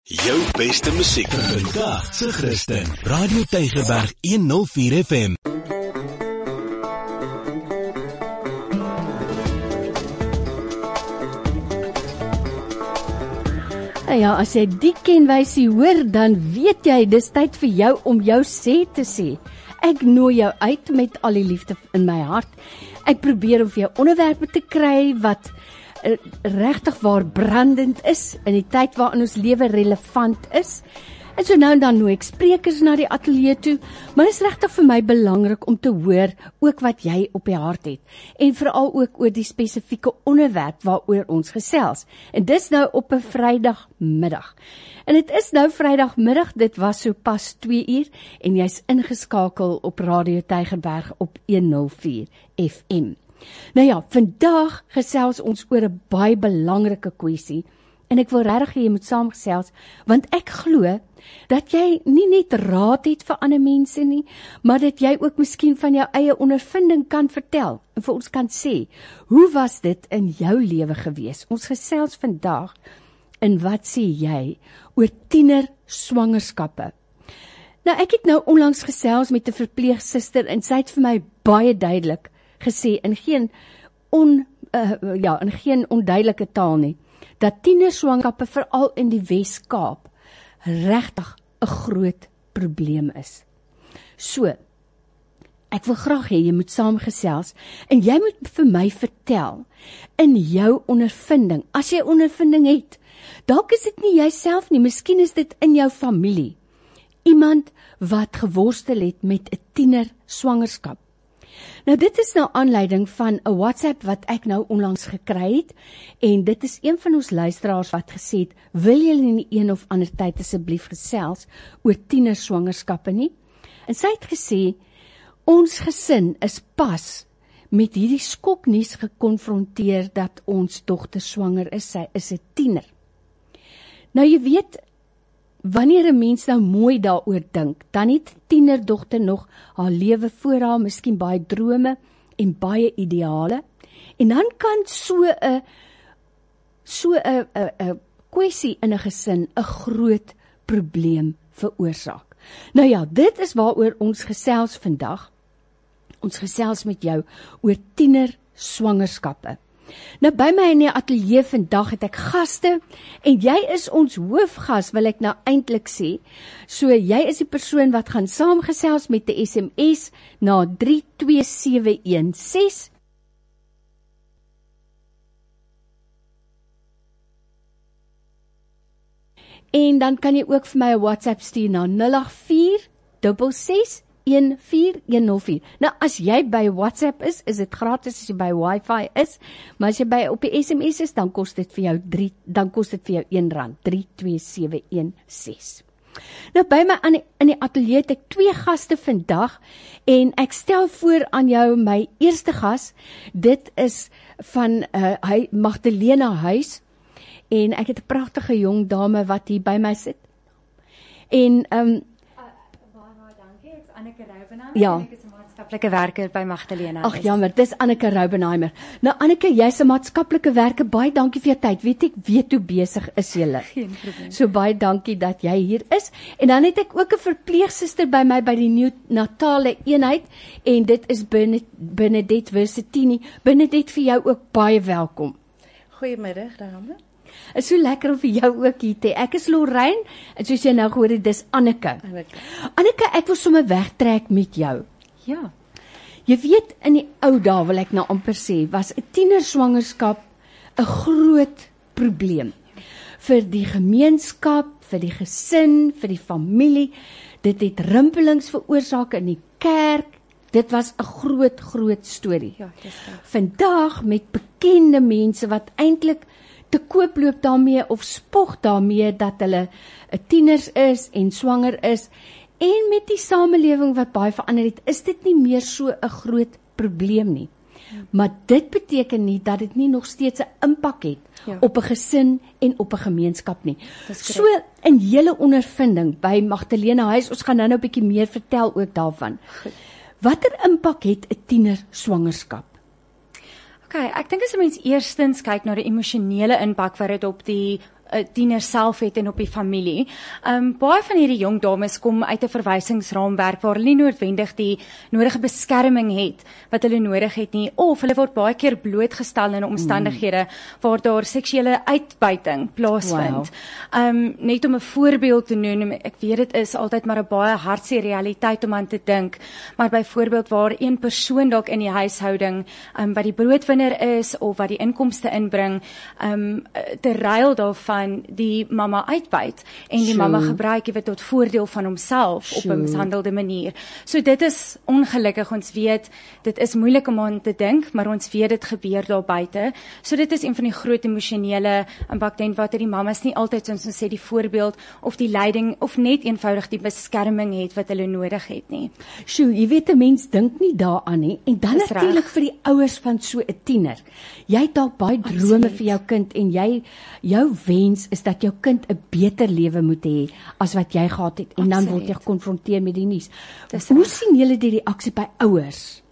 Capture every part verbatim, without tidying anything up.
Jou beste musiek vandag se Christen Radio Tygerberg honderd vier F M. Ja, as jy die kenwysie hoor, dan weet jy, dis tyd vir jou om jou sê te sê. Ek nooi jou uit met al die liefde in my hart. Ek probeer om vir jou onderwerpe te kry wat uh, regtig waar brandend is, in die tyd waarin ons lewe relevant is. En so nou en dan nooi ek sprekers na die ateljee toe, maar dit is regtig vir my belangrik om te hoor ook wat jy op die hart het. En veral ook oor die spesifieke onderwerp waaroor ons gesels. En dis nou op 'n Vrydagmiddag. En dit is nou Vrydagmiddag, dit was so pas twee uur en jy's ingeskakel op Radio Tygerberg op honderd vier F M. Nou ja, vandag gesels ons oor 'n baie belangrike kwessie. En ek wil regtig hê jy moet saamgesels, want ek glo dat jy nie net raad het vir ander mense nie, maar dat jy ook miskien van jou eie ondervinding kan vertel en vir ons kan sê, hoe was dit in jou lewe gewees? Ons gesels vandag in wat sê jy oor tiener swangerskappe. Nou ek het nou onlangs gesels met 'n verpleegsuster en sy het vir my baie duidelik gesê in geen on uh, ja, in geen onduidelike taal nie, dat tienerswangerskappe veral in die Wes-Kaap regtig 'n groot probleem is. So, ek wil graag hê jy moet saamgesels en jy moet vir my vertel in jou ondervinding, as jy ondervinding het, dalk is dit nie jouself nie, miskien is dit in jou familie, iemand wat geworstel het met 'n tiener swangerskap. Nou dit is nou aanleiding van 'n WhatsApp wat ek nou onlangs gekry het en dit is een van ons luisteraars wat gesê het, wil julle nie een of ander tyd asseblief gesels oor tiener swangerskappe nie? En sy het gesê, ons gesin is pas met hierdie skoknuus gekonfronteer dat ons dogter swanger is, sy is 'n tiener. Nou jy weet, wanneer 'n mens nou mooi daaroor dink, dan het tienerdogter nog haar lewe voor haar, miskien baie drome en baie ideale. En dan kan so 'n so 'n 'n 'n kwessie in 'n gesin 'n groot probleem veroorsaak. Nou ja, dit is waaroor ons gesels vandag. Ons gesels met jou oor tiener swangerskappe. Nou by my in die ateljee vandag het ek gaste en jy is ons hoofgas, wil ek nou eintlik sê. So jy is die persoon wat gaan saamgesels met 'n S M S na drie twee sewe een ses. En dan kan jy ook vir my 'n WhatsApp stuur na nul agt vier ses ses een vier een nul vier. Nou as jy by WhatsApp is, is dit gratis as jy by Wi-Fi is, maar as jy by op die S M S is, dan kos dit vir jou drie, dan kos dit vir jou een rand, drie twee sewe een ses. Nou by my aan die, in die ateljee het ek twee gaste vandag en ek stel voor aan jou my eerste gas. Dit is van uh, hy Magdalena Huys en ek het 'n pragtige jong dame wat hier by my sit. En ehm um, Anneke Roubenheimer, ja. en ek is 'n maatskaplike werker by Magdalena. Ag jammer, dis Anneke Roubenheimer. Nou Anneke, jy's 'n maatskaplike werker, baie dankie vir jou tyd. Weet ek weet hoe besig is jy. Geen probleem. So baie dankie dat jy hier is. En dan het ek ook 'n verpleegsuster by my by die neonatale eenheid en dit is Bernadette Versitini. Bernadette, vir jou ook baie welkom. Goeiemiddag, dames. Is so lekker om vir jou ook hier te hê. Ek is Lorraine en soos jy nou gehoor het, dis Anneke. Anneke. Anneke, ek wil sommer wegtrek met jou. Ja. Jy weet, in die ou dae wil ek nou amper sê, was 'n tienerswangerskap 'n groot probleem vir die gemeenskap, vir die gesin, vir die familie. Dit het rimpelings veroorsaak in die kerk. Dit was 'n groot, groot storie. Ja, dis reg. Vandag met bekende mense wat eintlik te koop loop daarmee of spog daarmee dat hulle 'n tieners is en swanger is. En met die samelewing wat baie verander het, is dit nie meer so 'n groot probleem nie. Ja. Maar dit beteken nie dat dit nie nog steeds 'n impak het ja. op 'n gesin en op 'n gemeenskap nie. So in julle ondervinding by Magdalena Huys, ons gaan nou nou 'n bietjie meer vertel ook daarvan. Goed. Watter impak het 'n tiener swangerskap? Okay, ek dink as 'n mens eerstens kyk na die emosionele impak wat dit op die uh, tieners self het en op die familie. Um, baie van hierdie jong dames kom uit 'n verwysingsraamwerk waar hulle nie noodwendig die nodige beskerming het wat hulle nodig het nie, of hulle word baie keer blootgestel in omstandighede mm. waar daar seksuele uitbuiting plaasvind. Wow. Um, net om 'n voorbeeld te noem, ek weet dit is altyd maar 'n baie hartseer realiteit om aan te dink, maar byvoorbeeld waar een persoon dalk in die huishouding um, wat die broodwinner is of wat die inkomste inbring, um, te ruil daarvan die mamma uitbuit en die Sure. mamma gebruik dit tot voordeel van homself Sure. op 'n mishandelde manier. So dit is ongelukkig, ons weet, dit is moeilik om aan te dink, maar ons weet dit gebeur daar buite. So dit is een van die groot emosionele impak ten wat die mammas nie altyd, soos ons sê, die voorbeeld of die leiding of net eenvoudig die beskerming het wat hulle nodig het nie. Sjoe, jy weet 'n mens dink nie daaraan nie. En dan Dis natuurlik reg. vir die ouers van so 'n tiener. Jy het dalk baie drome Absoluut. vir jou kind en jy jou wens is dat jou kind 'n beter lewe moet hê as wat jy gehad het en dan Absoluut. word jy gekonfronteer met die nuus. Dis Hoe reg. sien julle die reaksie by ouers?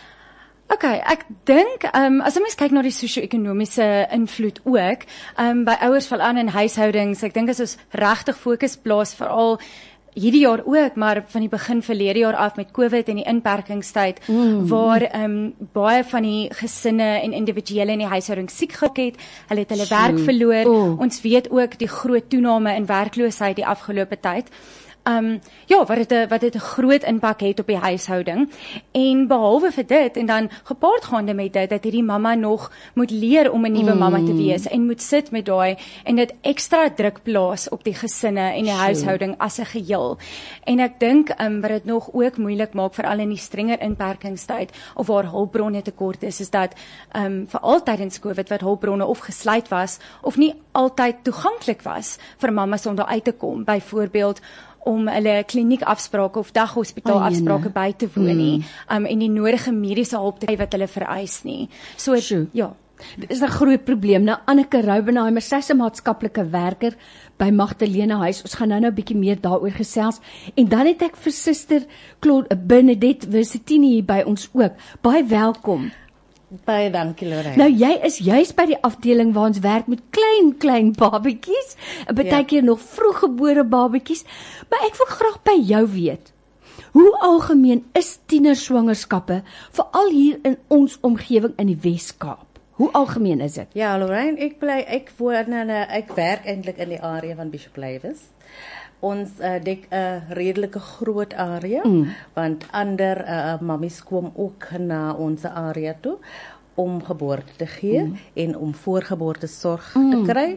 Ok, ek dink, um, as 'n mens kyk na die sosio-ekonomiese invloed ook, um, by ouers veral in huishoudings, ek dink as ons regtig fokus plaas, veral hierdie jaar ook, maar van die begin verlede jaar af met COVID en die inperkingstyd, mm. waar um, baie van die gesinne en individuele in die huishouding siek geraak het, hulle het hulle werk verloor, Oh. ons weet ook die groot toename in werkloosheid die afgelope tyd. Um, ja, wat dit wat dit 'n groot impak het op die huishouding. En behalwe vir dit, en dan gepaard gaande met dit, dat hierdie mamma nog moet leer om 'n nuwe mm. mamma te wees, en moet sit met daai, en dit ekstra druk plaas op die gesinne en die sure. huishouding as 'n geheel. En ek dink, um, wat dit nog ook moeilik maak, veral in die strenger inperkingstyd, of waar hulpbronne tekort is, is dat, um, veral tydens COVID, wat hulpbronne of gesluit was, of nie altyd toeganklik was, vir mammas om daar uit te kom, byvoorbeeld, om hulle kliniekafsprake of daghospitaalafsprake by te woon nie, mm. um, en die nodige mediese hulp te kry wat hulle vereis nie. So, Sjoe. ja. Dit is 'n groot probleem. Nou Anneke Roubenheimer, sy's 'n maatskaplike werker by Magdalena Huis. Ons gaan nou-nou 'n bietjie meer daaroor gesels. En dan het ek vir Suster Claude Bernadette Versitini hier by ons ook. Baie welkom. Baie dankie, Lorraine. Nou jy is juis by die afdeling waar ons werk met klein klein babetjies, en baie Ja. keer nog vroeggebore babetjies, maar ek wil graag by jou weet. Hoe algemeen is tienerswangerskappe veral hier in ons omgewing in die Wes-Kaap? Hoe algemeen is dit? Ja, Lorraine, ek bly ek woon in 'n ek werk eintlik in die area van Bishop Lywes. Ons uh, dek 'n uh, redelike groot area, mm. want ander uh, mammies kom ook na ons area toe om geboorte te gee mm. en om voorgeboortesorg mm. te kry.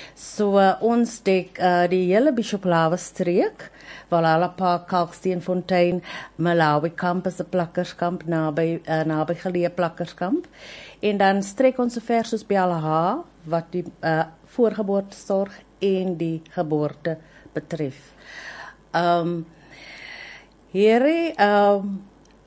So uh, ons dek uh, die hele Bishop Lywes streek, Valhalla Park, Kalksteenfontein, Malawi Kamp is 'n plakkerskamp naby uh, naby geleë plakkerskamp. En dan strek ons so ver soos by Alaha wat die uh, voorgeboortesorg en die geboorte betref. Um, hierdie um,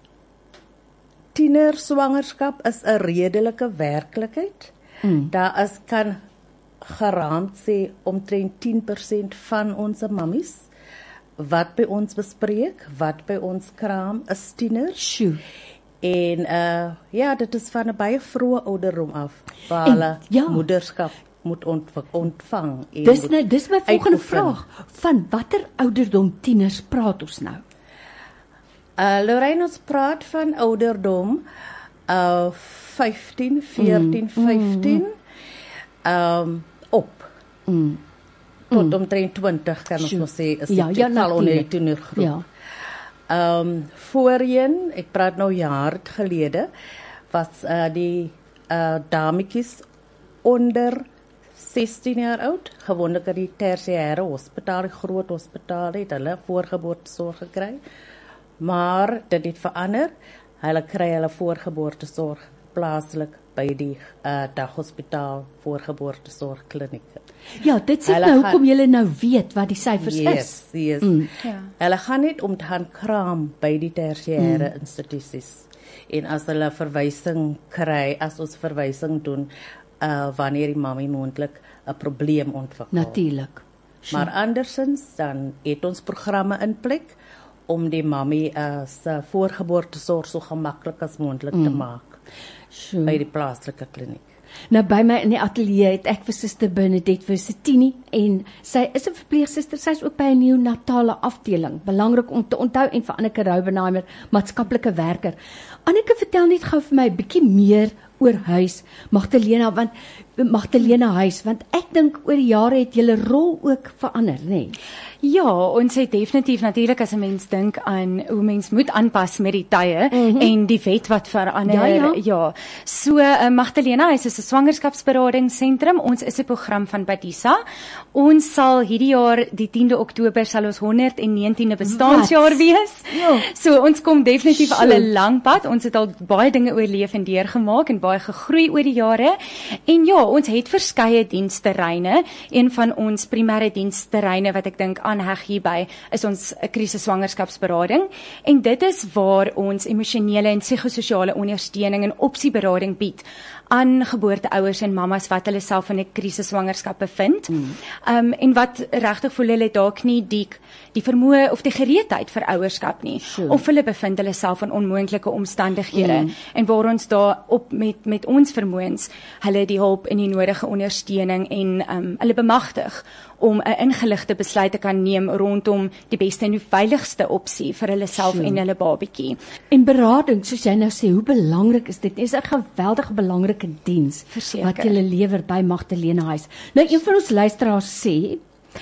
tienerswangerskap is 'n redelike werklikheid. Mm. Daar is kan geraamd sê omtrent tien persent van ons mammies wat by ons bespreek, wat by ons kraam, is tieners. Sjoe. En uh, ja, dit is van 'n baie vroeë ouderdom af waar hulle ja. moederskap moet ontv- ontvang. En Dis moet nou dis my volgende uitoefen. vraag. Van watter ouderdom tieners praat ons nou? Uh, Lorraine, ons praat van ouderdom uh, vyftien, veertien, vyftien um, op. Mm. Tot omtrent twintig kan ons nog sê, is Ja, dit ja, val onder die natuurlijk. tienergroep. Ja. Um, voorheen, ek praat nou jaar gelede, was uh, die uh, dametjies onder sestien jaar oud, gewoonlik in die tersiêre hospitaal, die groot hospitaal, het hulle voorgeboortesorg gekry. Maar dit het verander. Hulle kry hulle voorgeboortesorg plaaslik by die uh, daghospitaal voorgeboortesorg klinieke. Ja, dit sê Hulle nou gaan- hoekom julle nou weet wat die syfers is. Yes, yes. Mm. Ja. Hulle gaan net om te gaan kraam by die tersiêre mm. institusies. En as hulle verwysing kry, as ons verwysing doen, uh, wanneer die mammie moontlik 'n probleem ontwikkel. Natuurlik. Maar andersins dan het ons programme in plek om die mammie uh, se voorgeboortesorg so gemaklik as moontlik mm. te maak Sjoe. by die plaaslike kliniek. Nou by my in die ateljee het ek vir Suster Bernadette Versitini en sy is 'n verpleegsuster, sy is ook by 'n neonatale afdeling. Belangrik om te onthou en vir Anneke Roubenheimer, maatskaplike werker. Anneke, vertel net gou vir my 'n bietjie meer oor huis Magdalena, want Magdalena huis, want ek dink oor die jare het julle rol ook verander, nê? Nee? Ja, ons het definitief natuurlik as 'n mens dink aan hoe mens moet aanpas met die tye mm-hmm. en die wet wat verander. Ja, ja. ja. So uh, Magdalena huis is 'n swangerskapsberadingsentrum. Ons is 'n program van Badisa. Ons sal hierdie jaar die tiende Oktober sal ons honderd en negentiende bestaanjaar wat? wees. Ja. So ons kom definitief so. al 'n lang pad. Ons het al baie dinge oorleef en deurgemaak en baie gegroei oor die jare. En ja, ons het verskeie diensterreine. Een van ons primêre diensterreine wat ek dink aanheg hierby is ons krisisswangerskapsberading, en dit is waar ons emosionele en psigososiale ondersteuning en opsieberading bied aan geboorteouers en mammas wat hulle self in 'n krisisswangerskap bevind. Mm. Um, en wat regtig voel hulle dalk nie die die vermoë of die gereedheid vir ouerskap nie, sure. of hulle bevind hulle self in onmoontlike omstandighede mm. en waar ons daar op met met ons vermoëns hulle die hulp en die nodige ondersteuning en um, hulle bemagtig om 'n ingeligte besluit te kan neem rondom die beste en die veiligste opsie vir hulle self sure. en hulle babatjie. En berading, soos jy nou sê, hoe belangrik is dit? Dit is 'n geweldige belangrike diens Verseker. wat jy lewer by Magdalena huis. Nou, een van ons luisteraars sê,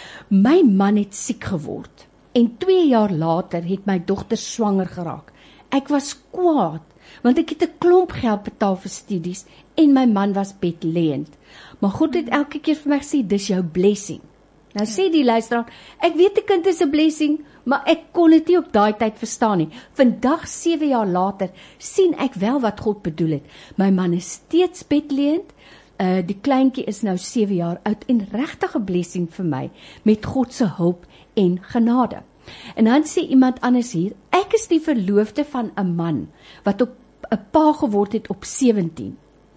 my man het siek geword en twee jaar later het my dogter swanger geraak. Ek was kwaad, want ek het 'n klomp geld betaal vir studies en my man was bedlêend. Maar God het elke keer vir my gesê, dis jou blessing. Nou sê die luisteraar, ek weet die kind is 'n blessing, maar ek kon dit nie op daai tyd verstaan nie. Vandag, sewe jaar later, sien ek wel wat God bedoel het. My man is steeds bedlêend, uh, die kleintjie is nou sewe jaar oud en regtig 'n blessing vir my, met God se hulp en genade. En dan sê iemand anders hier, ek is die verloofde van 'n man, wat op 'n pa geword het op sewentien.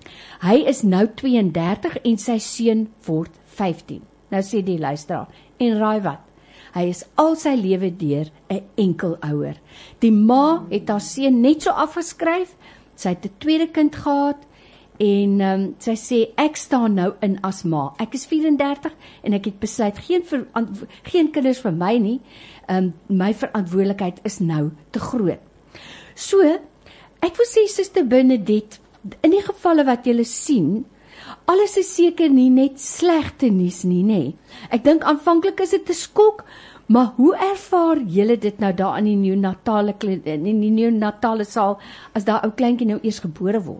Hy is nou twee en dertig en sy seun word vyftien. Nou sê die luisteraar, en raai wat? Hy is al sy lewe deur 'n enkel ouer. Die ma het haar seun net so afgeskryf, sy het 'n tweede kind gehad, en um, sy sê, ek staan nou in as ma. Ek is vyf en dertig, en ek het besluit, geen, ver, geen kinders vir my nie, um, my verantwoordelikheid is nou te groot. So, ek wil sê, Suster Bernadette, in die gevalle wat julle sien, alles is seker nie net slegte nuus nie, nê. Ek dink aanvanklik is dit 'n skok, maar hoe ervaar julle dit nou daar in die neonatale in die neonatale saal as daar ou kleintjie nou eers gebore word?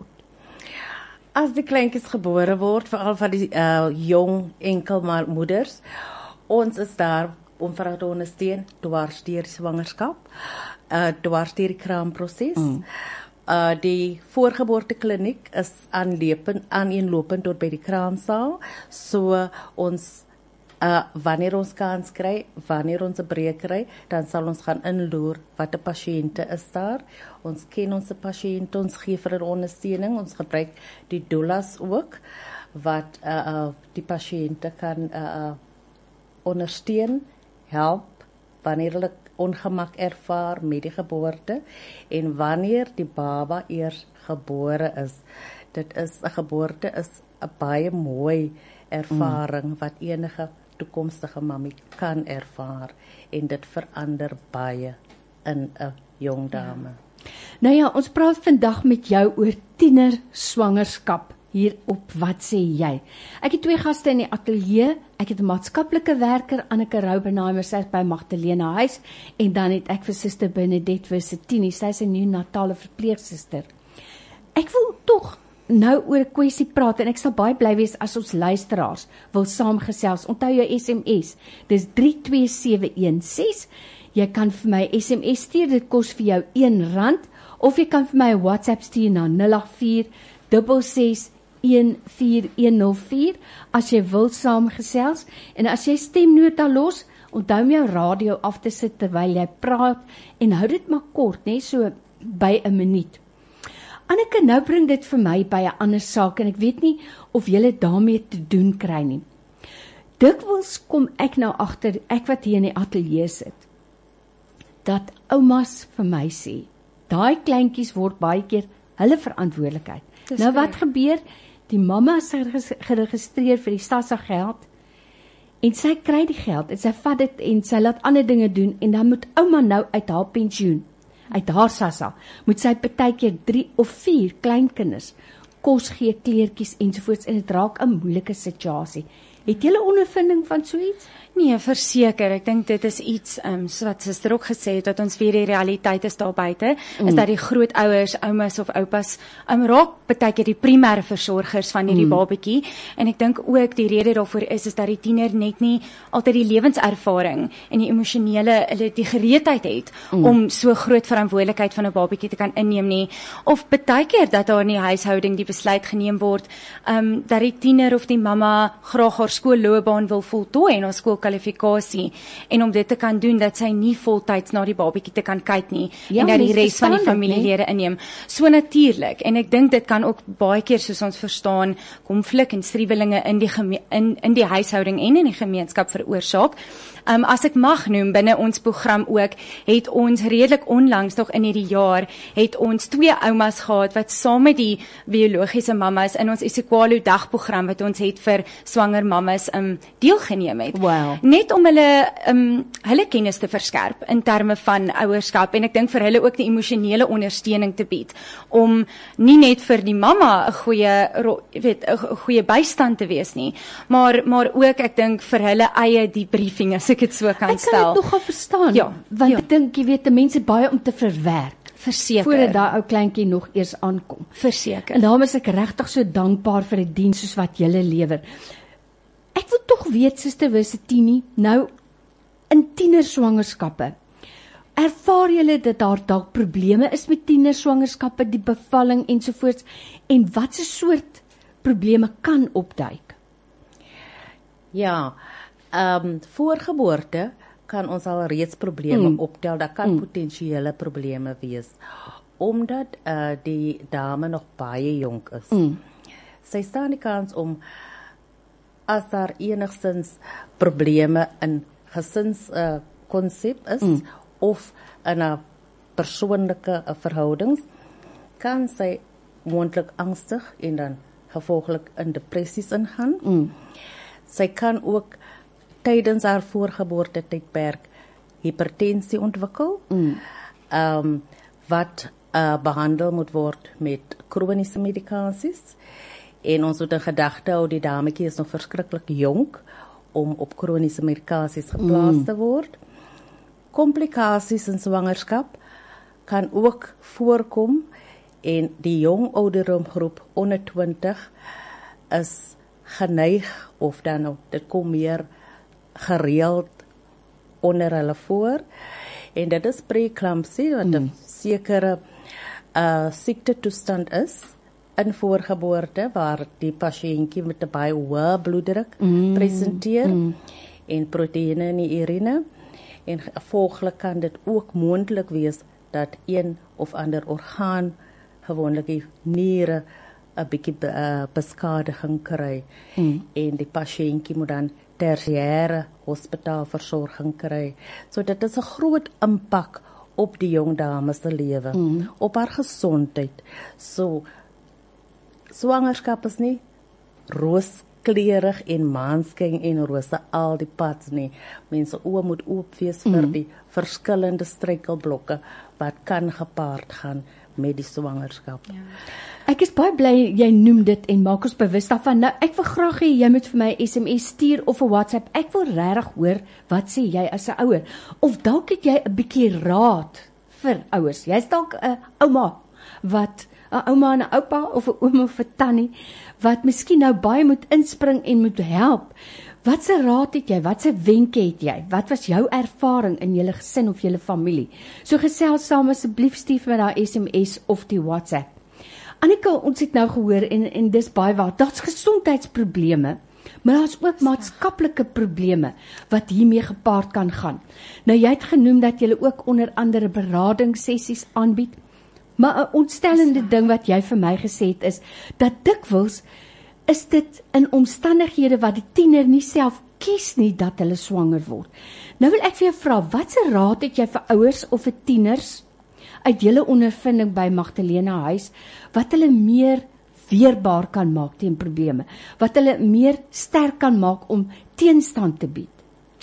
As die kleintjies gebore word, veral van die uh, jong enkelmoeders, ons is daar om vir hulle te ondersteun dwars deur die swangerskap, uh, dwars deur die kraamproses. Mm. Uh, die voorgeboortekliniek is aanlopend, aaneenlopend tot by die kraamsaal, so uh, ons, uh, wanneer ons kans kry, wanneer ons 'n breek kry, dan sal ons gaan inloer wat 'n pasiënte is daar. Ons ken ons pasiënte, ons gee vir 'n ondersteuning, ons gebruik die doulas ook, wat uh, uh, die pasiënte kan uh, ondersteun, help, wanneer hulle ongemak ervaar met die geboorte, en wanneer die baba eers gebore is. Dit is 'n geboorte is 'n baie mooi ervaring mm. wat enige toekomstige mammie kan ervaar, en dit verander baie in 'n jong dame. Ja. Nou ja, ons praat vandag met jou oor tiener swangerskap. Hier op Wat sê jy? Ek het twee gaste in die ateljee. Ek het 'n maatskaplike werker, Anneke Roubenheimer, sy is by Magdalena huis, en dan het ek vir Suster Bernadette Versitini, sy is 'n neonatale verpleegsuster. Ek wil tog nou oor 'n kwessie praat, en ek sal baie bly wees as ons luisteraars wil saamgesels. Onthou jou S M S, dis drie twee sewe een ses. Jy kan vir my S M S stuur, dit kos vir jou een rand, of jy kan vir my 'n WhatsApp stuur na nul agt vier ses ses een vier een nul vier as jy wil saamgesels. En as jy stemnota los, onthou om jou radio af te sit terwyl jy praat, en hou dit maar kort, net so by 'n minuut. Anneke, nou bring dit vir my by 'n ander saak, en ek weet nie of jy daarmee te doen kry nie. Dikwels kom ek nou agter, ek wat hier in die ateljee sit, dat oumas vir my sê, daai kleintjies word baie keer hulle verantwoordelikheid. Nou wat gebeur? Die mamma is geregistreer vir die SASSA geld en sy kry die geld en sy vat dit en sy laat ander dinge doen en dan moet ouma nou uit haar pensioen, uit haar SASSA, moet sy partykeer drie of vier kleinkinders kos gee, kleertjies ensovoorts en dit raak 'n moeilike situasie. Het julle ondervinding van so iets? Nee, verseker, ek dink dit is iets, um, so wat Suster ook gesê het, dat ons weer die realiteit is daar buite, mm. is dat die grootouers, oumas of oupas, um, raak partykeer die primêre versorgers van hierdie mm. babatjie, en ek dink ook die rede daarvoor is, is dat die tiener net nie altyd die lewenservaring en die emosionele, die gereedheid het, mm. om so groot verantwoordelikheid van 'n babatjie te kan inneem nie, of partykeer dat daar in die huishouding die besluit geneem word, um, dat die tiener of die mamma graag haar skoolloopbaan wil voltooi en haar skoolkwalifikasie, en om dit te kan doen, dat sy nie voltyds na die babatjie te kan kyk nie, ja, en dat die res van die familielede inneem. So natuurlik, en ek dink dit kan ook baie keer, soos ons verstaan, konflik en striwelinge in die, in, in die huishouding en in die gemeenskap veroorsaak. Um, as ek mag noem, binne ons program ook, het ons redelik onlangs, nog in hierdie jaar, het ons twee oumas gehad, wat saam met die biologiese mammas in ons Isikwalo dagprogram, wat ons het vir swanger mammas um, deelgeneem het. Wow. Net om hulle, um, hulle kennis te verskerp, in terme van ouerskap, en ek dink vir hulle ook die emosionele ondersteuning te bied, om nie net vir die mamma 'n goeie, weet, 'n goeie bystand te wees nie, maar, maar ook, ek dink, vir hulle eie debriefing, as ek het so kan ek stel. Ek kan dit nogal verstaan, ja, want ja. ek dink, jy weet, die mense baie om te verwerk, verseker, voordat daai ou kleintjie nog eers aankom. Verseker. En daarom is ek regtig so dankbaar vir die diens soos wat julle lewer. Ek wil tog weet, Suster Wisitini, nou, in tienerswangerskappe, ervaar julle dat daar dalk probleme is met tienerswangerskappe, die bevalling ensovoorts, en wat se soort probleme kan opduik? Ja, um, voor geboorte kan ons al reeds probleme mm. optel, daar kan mm. potensiële probleme wees, omdat uh, die dame nog baie jonk is. Mm. Sy staan die kans om, as daar enigstens probleme in gesinskonsep uh, is, mm. of in 'n persoonlike uh, verhoudings, kan sy moontlik angstig en dan gevolglik in depressies ingaan. Mm. Sy kan ook tydens haar voorgeboorte tydperk hipertensie ontwikkel, mm. um, wat uh, behandel moet word met kroniese medikasies. En ons moet in gedagte hou, die dametjie is nog verskriklik jonk om op kroniese medikasies geplaas mm. te word. Komplikasies in swangerskap kan ook voorkom, en die jong ouderdomgroep onder twintig is geneig, of dan nou, dit kom meer gereeld onder hulle voor, en dit is preeclampsie, wat 'n mm. sekere uh, siektetoestand is in voorgeboorte, waar die pasiëntjie met 'n baie hoë bloeddruk mm. presenteer, mm. en proteïene in die urine, en gevolglik kan dit ook moontlik wees dat een of ander orgaan, gewoonlik die niere, 'n bietjie uh, beskadiging kry, mm. en die pasiëntjie moet dan tersiêre hospitaalversorging kry. So dit is 'n groot impak op die jong dame se lewe, mm. op haar gesondheid. So swangerskap is nie rooskleurig en maanskyn en rose al die pad nie. Mense oë moet oop wees vir mm. die verskillende struikelblokke wat kan gepaard gaan met die swangerskap. Ja. Ek is baie bly jy noem dit en maak ons bewus daarvan. Nou, ek wil graag hê jy moet vir my S M S stuur of 'n WhatsApp. Ek wil regtig hoor wat sê jy as 'n ouer, of dalk het jy 'n bietjie raad vir ouers. Jy's dalk 'n ouma wat 'n ouma en 'n oupa of 'n oom of 'n tannie wat miskien nou baie moet inspring en moet help. Wat se raad het jy? Wat se wenke het jy? Wat was jou ervaring in julle gesin of julle familie? So gesels saam asseblief, stuur met daai S M S of die WhatsApp. Annika, ons het nou gehoor en en dis baie waar. Daar's gesondheidsprobleme, maar daar's ook maatskaplike probleme wat hiermee gepaard kan gaan. Nou jy het genoem dat jy ook onder andere beradingssessies aanbied. Maar 'n ontstellende ding wat jy vir my gesê het is dat dikwels is dit in omstandighede wat die tiener nie self kies nie dat hulle swanger word. Nou wil ek vir jou vra, wat se raad het jy vir ouers of vir tieners uit julle ondervinding by Magdalena Huis wat hulle meer weerbaar kan maak teen probleme, wat hulle meer sterk kan maak om teenstand te bied.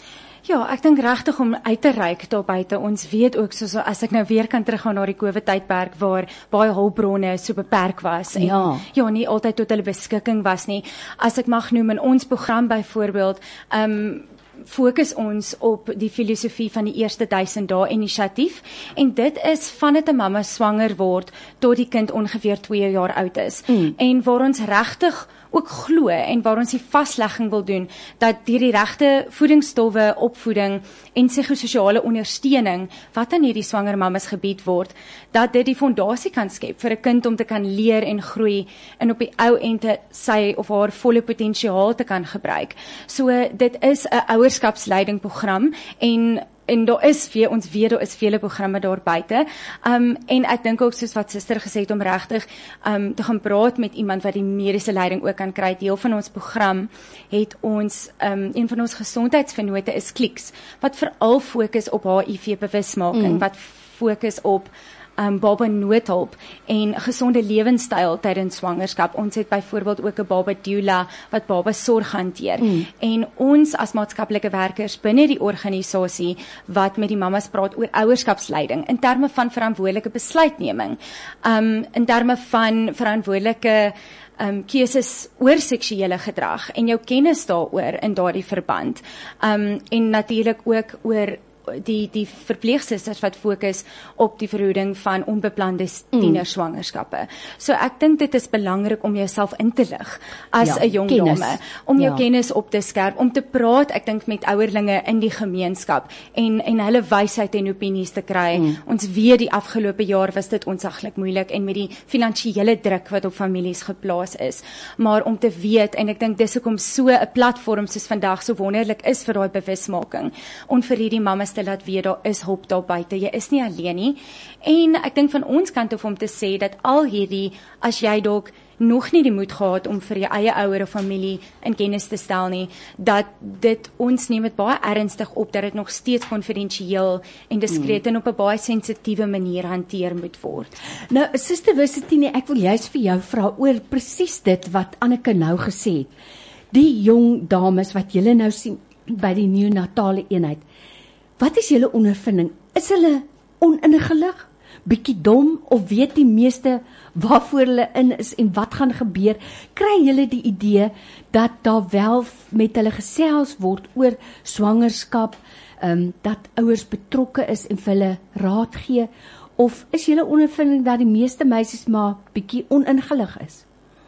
Ja, ek dink regtig om uit te reik daar buite. Ons weet ook, soos as ek nou weer kan teruggaan na die COVID-tydperk waar baie hulpbronne so beperk was en Ja. ja, nie altyd tot hulle beskikking was nie. As ek mag noem in ons program byvoorbeeld, ehm um, fokus ons op die filosofie van die eerste duisend dae inisiatief en dit is vandat 'n mamma swanger word tot die kind ongeveer twee jaar oud is. Mm. En waar ons regtig ook glo en waar ons die vaslegging wil doen dat deur die regte voedingsstowwe, opvoeding en psigososiale ondersteuning wat aan hierdie swanger mammas gebied word, dat dit die fondasie kan skep vir 'n kind om te kan leer en groei en op die ou ente sy of haar volle potensiaal te kan gebruik. So dit is 'n ouerskapsleidingprogram en en daar is weer, ons weet daar is vele programme daar buite. Um, en ek dink ook soos wat suster gesê het om regtig um, te gaan praat met iemand wat die mediese leiding ook kan kry. Deel van ons program het ons, um, een van ons gesondheidsvennote is Kliks, wat veral fokus op H I V bewusmaking, mm. wat fokus op Um, baba noodhulp en gesonde lewenstyl tydens swangerskap. Ons het byvoorbeeld ook 'n baba doula wat baba sorg hanteer. Mm. En ons as maatskaplike werkers binne die organisasie wat met die mammas praat oor ouerskapsleiding in terme van verantwoordelike besluitneming, um, in terme van verantwoordelike Um, keuses oor seksuele gedrag en jou kennis daaroor in daardie verband. Um, en natuurlik ook oor die die verpleegsusters wat fokus op die verhoeding van onbeplande tienerswangerskappe. Mm. So ek dink dit is belangrik om jouself in te lig as 'n ja, jong kennis. dame, om jou ja. kennis op te skerp, om te praat, ek dink met ouerlinge in die gemeenskap en en hulle wysheid en opinies te kry. Mm. Ons weet die afgelope jaar was dit ontsaglik moeilik en met die finansiële druk wat op families geplaas is. Maar om te weet en ek dink dis hoekom so 'n platform soos vandag so wonderlik is vir daai bewusmaking. En vir hierdie mammas te laat weet, daar is hulp daar buite, jy is nie alleen nie. En ek dink van ons kant af om te sê, dat al hierdie, as jy dalk nog nie die moed gehad om vir jou eie ouer of familie in kennis te stel nie, dat dit ons neem het baie ernstig op, dat dit nog steeds konfidensieel en diskreet mm. en op 'n baie sensitiewe manier hanteer moet word. Nou, Suster Wisitine, ek wil juist vir jou vra oor presies dit wat Anneke nou gesê het. Die jong dames wat julle nou sien by die neonatale eenheid, wat is julle ondervinding? Is hulle oningelig, bietjie dom, of weet die meeste waarvoor hulle in is en wat gaan gebeur? Kry julle die idee dat daar wel met hulle gesels word oor swangerskap, um, dat ouers betrokke is en vir hulle raad gee, of is julle ondervinding dat die meeste meisies maar bietjie oningelig is?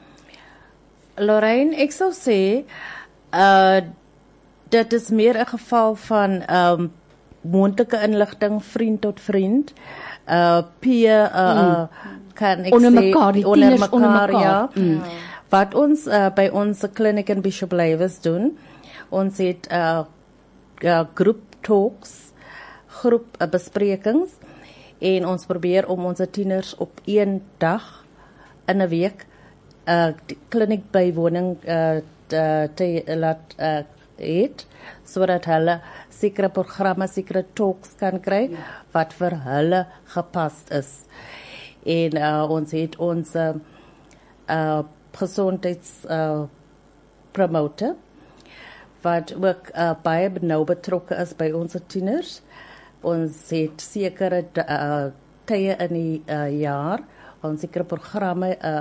Lorraine, ek sou sê, uh, dit is meer 'n geval van um, moontlike inligting, vriend tot vriend, uh, peer, uh, mm. kan ek onder sê, mekaar, die onder tieners onder mekaar, mekaar. ja. Mm. Wat ons uh, by ons kliniek in Bishop Lywes doen, ons het uh, uh, groep talks, groep uh, besprekings, en ons probeer om onze tieners op een dag in 'n week uh, kliniek bywoning uh, te, te laat uh, eet, sodat hulle sekere programme, sekere talks kan kry, ja. wat vir hulle gepast is. En uh, ons het ons uh, uh, gezondheids uh, promotor, wat ook uh, baie nou betrokke is by onze tieners. Ons het sekere uh, tye in die uh, jaar, ons sekere programme uh,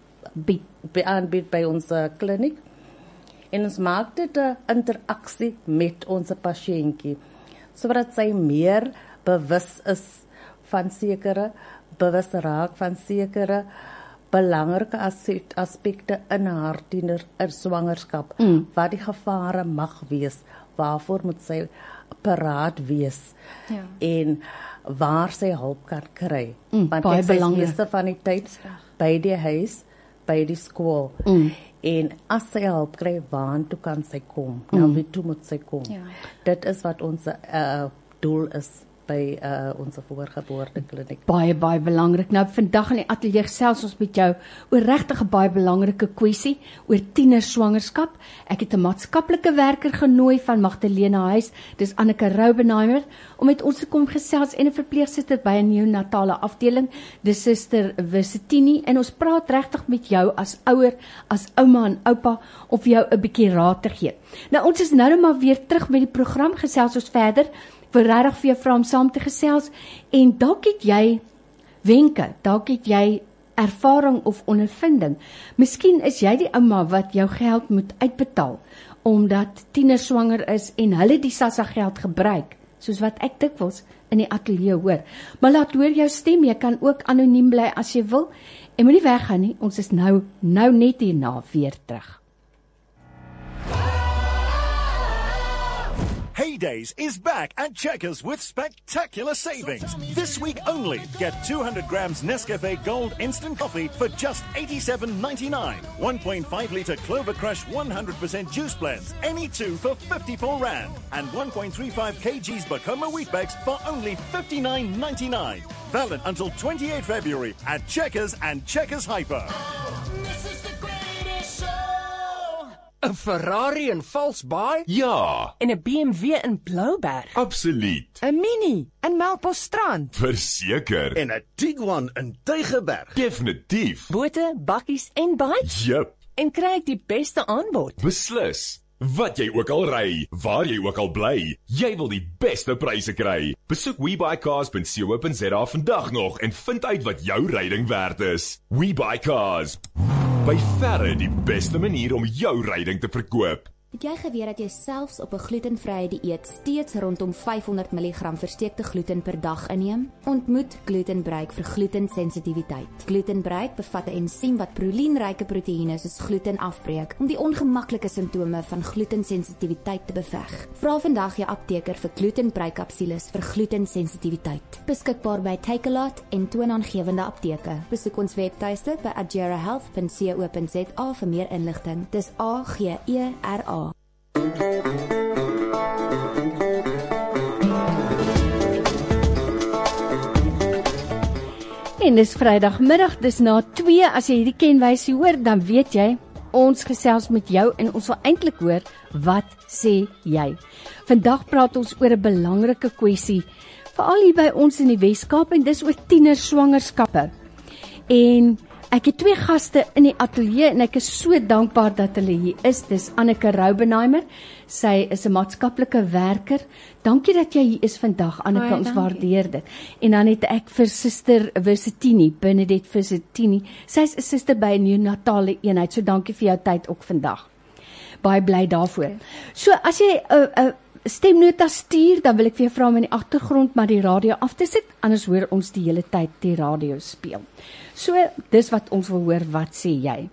be aanbied by onze kliniek. En ons maak dit 'n interaksie met onze pasiëntjie, sodat sy meer bewus is van sekere, bewus raak van sekere belangrike aspekte in haar tiener in swangerskap, mm. wat die gevare mag wees, waarvoor moet sy paraat wees, ja. en waar sy hulp kan kry. Mm, Want ek sy meeste van die tyd by die huis, by die skool. Mm. En as sy hulp kry, waartoe kan sy kom? Mm. Nou, wie toe moet sy kom? Ja. Dit is wat ons uh, doel is by by uh, ons voorgeboortekliniek. Baie, baie belangrik. Nou, vandag in die ateljee gesels ons met jou oor regtig 'n baie belangrike kwessie, oor tienerswangerskap. Ek het 'n maatskaplike werker genooi van Magdalena Huis, dis Anneke Roubenheimer, om met ons te kom gesels en 'n verpleegsuster by 'n neonatale afdeling, dis Suster Wisitini, en ons praat regtig met jou as ouer, as ouma en oupa, om vir jou 'n bietjie raad te gee. Nou, ons is nou net maar weer terug met die program, gesels ons verder, vir regtig vir jou vra om saam te gesels, en dalk het jy wenke, dalk het jy ervaring of ondervinding. Miskien is jy die ouma wat jou geld moet uitbetaal, omdat tieners swanger is en hulle die SASSA geld gebruik, soos wat ek dikwels in die ateljee hoor. Maar laat hoor jou stem, jy kan ook anoniem bly as jy wil, en moenie weggaan nie, ons is nou, nou net hierna weer terug. Heydays is back at Checkers with spectacular savings. This week only, get two hundred grams Nescafe Gold Instant Coffee for just eighty-seven ninety-nine. one point five litre Clover Crush one hundred percent juice blends, any two for fifty-four rand. And one point three five kilograms Bacoma wheat bags for only fifty-nine ninety-nine. Valid until twenty-eighth February at Checkers and Checkers Hyper. Een Ferrari in Valsbaai? Ja, En 'n B M W in Blouberg? absoluut. 'n Mini in Melkbosstrand? Verseker. En 'n Tiguan in Tygerberg. Definitief. Bote, bakkies en bikes? Jep, En kry ek die beste aanbod? beslis. Wat jy ook al ry, waar jy ook al bly, jy wil die beste pryse kry. Besoek webuycars punt co punt za vandag nog en vind uit wat jou ryding werd is. WeBuyCars, by verre die beste manier om jou ryding te verkoop. Het jy geweet dat jy selfs op 'n glutenvrye dieet steeds rondom vyfhonderd milligram versteekte gluten per dag inneem? Ontmoet Glutenbreak vir glutensensitiwiteit. Glutenbreak bevat 'n ensiem wat prolienryke proteïene soos gluten afbreek om die ongemaklike simptome van glutensensitiwiteit te beveg. Vra vandag jou apteker vir Glutenbreak kapsules vir glutensensitiwiteit. Beskikbaar by Takealot en toonaangewende apteke. Besoek ons webtuiste by agera health punt co punt za vir meer inligting. Dis A G E R A. En dis Vrydagmiddag, dis na twee, as jy hierdie kenwysie hoor, dan weet jy, ons gesels met jou en ons wil eintlik hoor, wat sê jy? Vandag praat ons oor 'n belangrike kwessie, veral hier by ons in die Weskaap, en dis oor tienerswangerskappe. En ek het twee gaste in die ateljee en ek is so dankbaar dat hulle hier is. Dis Anneke Roubenheimer. Sy is 'n maatskaplike werker. Dankie dat jy hier is vandag, Anneke, Baie ons dankie. waardeer dit. En dan het ek vir Suster Wisitini, Benedict Wisitini. Sy's 'n suster by 'n neonatale eenheid. So dankie vir jou tyd ook vandag. Baie bly daarvoor. So as jy 'n uh, uh, stemnota stuur, dan wil ek vir jou vra om in die agtergrond maar die radio af te sit, anders hoor ons die hele tyd die radio speel. So, dis wat ons wil hoor, wat sê jy?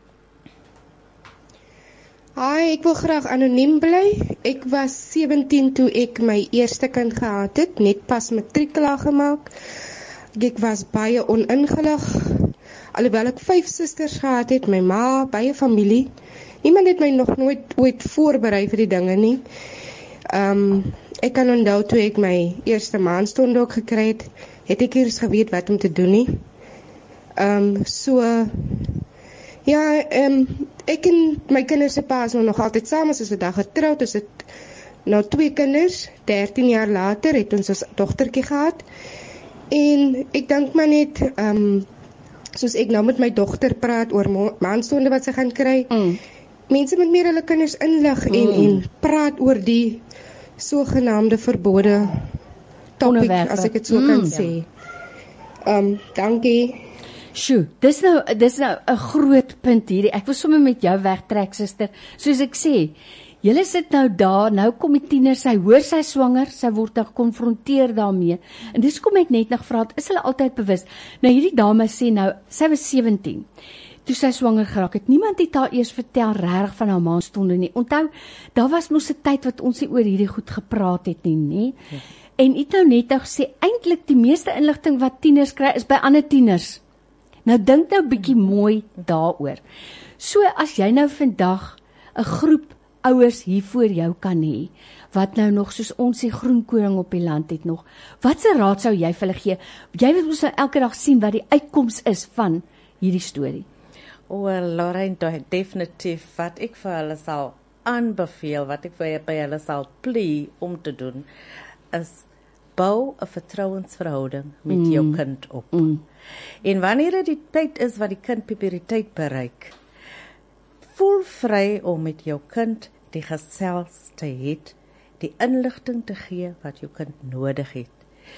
Hi, ek wil graag anoniem bly. Ek was sewentien toe ek my eerste kind gehad het, net pas matriek klaar gemaak. Ek was baie oningelig. Alhoewel ek vyf susters gehad het, my ma, baie familie. Niemand het my nog nooit ooit voorberei vir die dinge nie. Um, ek kan onthou toe ek my eerste maandstonde ook gekry het, het ek eers geweet wat om te doen nie. Um, so, ja, um, ek en my kinders se pa is nou nog altyd saam, ons is vandag getroud, ons het nou twee kinders, dertien jaar later het ons ons dogtertjie gehad, en ek dink maar net, um, soos ek nou met my dogter praat oor maandstonde wat sy gaan kry, mm. mense moet meer hulle kinders inlig mm. en, en praat oor die sogenaamde verbode topic, as ek het so mm. kan sê. Um, dankie. Sjoe, dis nou dis nou 'n groot punt hierdie. Ek wil sommer met jou wegtrek, suster. Soos ek sê, julle sit nou daar, nou kom die tiener, sy hoor sy swanger, sy word dan gekonfronteer daarmee. En dis kom ek net nog vra, is hulle altyd bewus? Nou hierdie dame sê nou, sy was sewentien. Toe sy swanger geraak het, niemand het haar eers vertel regtig van haar maandstonde nie. Onthou, daar was mos 'n tyd wat ons nie oor hierdie goed gepraat het nie, nê? Ja. En het nou net nou gesê, eintlik die meeste inligting wat tieners kry is by ander tieners. Nou dink nou bietjie mooi daaroor. So as jy nou vandag 'n groep ouers hier voor jou kan hê, wat nou nog soos ons die groenkoring op die land het nog. Watse raad sou jy vir hulle gee? Jy wil ons nou elke dag sien wat die uitkoms is van hierdie storie. Well, Lorraine, definitief wat ek vir hulle sal aanbeveel, wat ek vir by hulle sal plee om te doen, is bou 'n vertrouensverhouding met mm. jou kind op. Mm. En wanneer dit die tyd is wat die kind puberteit bereik, voel vry om met jou kind die gesels te hê, die inligting te gee wat jou kind nodig het.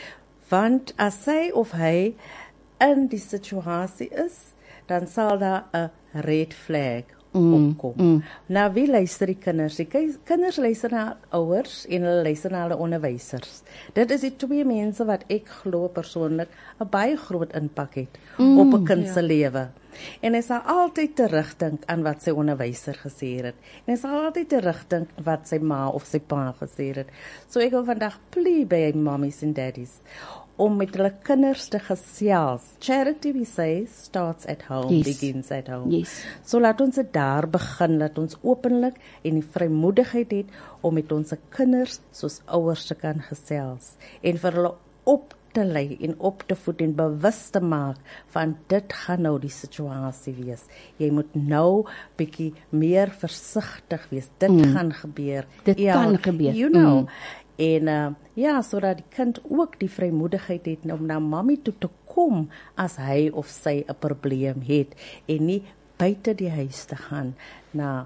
Want as sy of hy in die situasie is, dan sal daar 'n red flag mm, opkom. Mm. Nou wie luister die kinders? Die kinders luister na ouers en hulle luister na hulle onderwysers. Dit is die twee mense wat ek glo persoonlik 'n baie groot impak het mm, op 'n kind se ja. lewe. En hy sal altyd terugdink aan wat sy onderwyser gesê het. En hy sal altyd terugdink wat sy ma of sy pa gesê het. So ek wil vandag plee by mommies en daddies om met hulle kinders te gesels. Charity, we say, starts at home, yes. begins at home. Yes. So laat ons dit daar begin, laat ons openlik en die vrymoedigheid het om met ons kinders soos ouers te kan gesels en vir hulle op te lei en op te voed en bewus te maak van dit gaan nou die situasie wees. Jy moet nou bietjie meer versigtig wees. Dit mm. gaan gebeur. Dit ja, kan gebeur. You know. Mm. En uh, ja, sodat die kind ook die vrymoedigheid het om na mammy toe te kom as hy of sy 'n probleem het en nie buite die huis te gaan na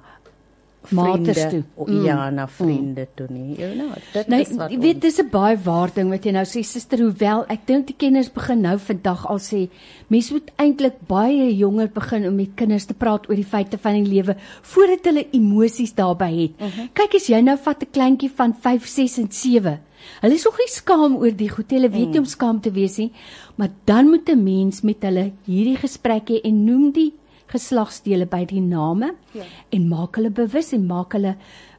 vriende, mm. ja, na vriende mm. toe nie. You know, dit nee, is wat jy weet, ons... dis 'n baie waar ding wat jy nou sê, suster, hoewel ek dink die kenners begin nou vandag al sê, mense moet eintlik baie jonger begin om met kinders te praat oor die feite van die lewe voordat hulle emosies daarbey het. Uh -huh. Kyk, as jy nou vat 'n kleintjie van vyf, ses en sewe, hulle is nog nie skaam oor die goed, hulle weet nie om skaam te wees nie, maar dan moet 'n mens met hulle hierdie gesprek hê en noem die geslagsdele by die name ja. en maak hulle bewus en maak hulle